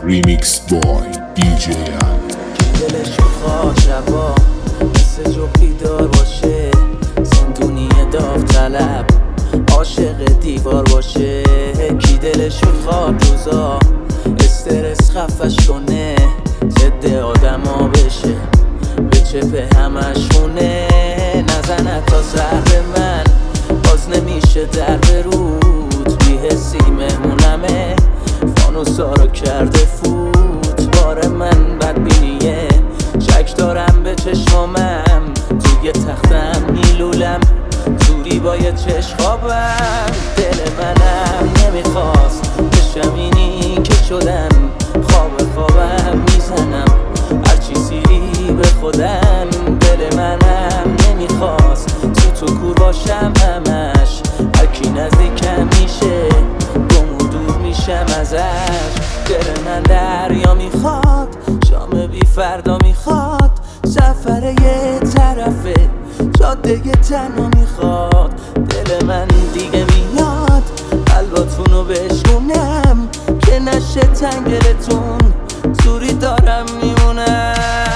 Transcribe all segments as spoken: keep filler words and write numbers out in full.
ریمیکس بای دی جی ال. دلش میخواد شبا مثل جو بیدار باشه، زندونی داوطلب عاشق دیوار باشه. کی دلش میخواد روزا استرس خفش کنه، ضد آدما بشه، به چپه همش خونه. نزنه تا سر به من باز نمیشه در برود، بی حسی مهمونمه فانوسا رو کرده فوت. بار من بدبینیه، شک دارم به چشمامم، توی تختم میلولم توری با یه چشم خوابم. دل منم نمیخواست بشم اینی که شدم، خواب خوابم میزنم هرچی سیری به خودم. دل منم نمیخواست تو تو کور باشم همش، هرکی نزدیکم میشه گم و دور میشم ازش. دل من دریا میخواد، شام بی فردا میخواد، سفر یه طرفه جاده تنها میخواد. دل من دیگه میاد قلباتونو بشکنم، که نشه تنگلتون زوری دارم میمونم.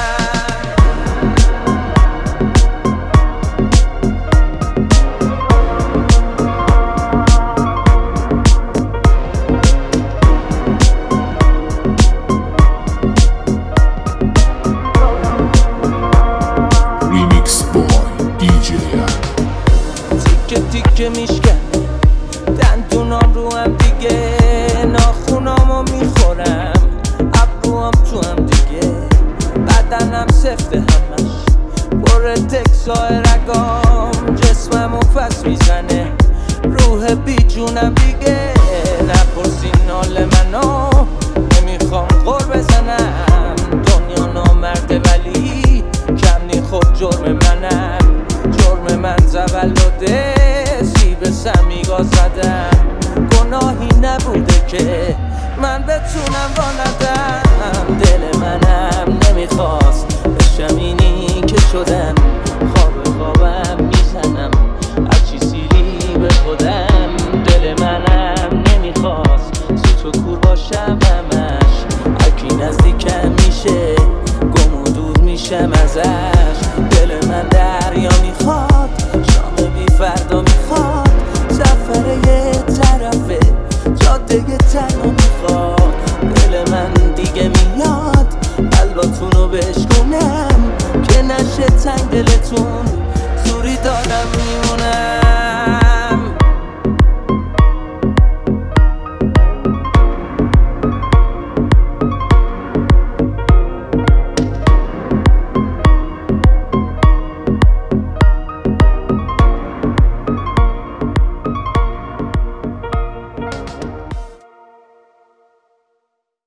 ریمیکس بای دی جی ال. تیکه تیکه میشکنه دندونام رو هم دیگه، ناخونامو میخورم ابروام تو هم دیگه، بدنم سفته همش پر تکسای رگام، جسممو پس میزنه روح بی جونم دیگه. نپرسین حال منو نمیخوام غر بزنم، دنیا نامرده ولی کم نی خود جرم منم. جرم من زولده سیب سمیگا زدم، گناهی نبوده که من بتونم با ندم. دل منم نمیخواست بشم اینی که شدم، خواب خوابم میزنم هرچی سیری به خودم. دل منم نمیخواست زود و کور باشم همش، هرکی نزدیکم میشه گم و دور میشم ازش.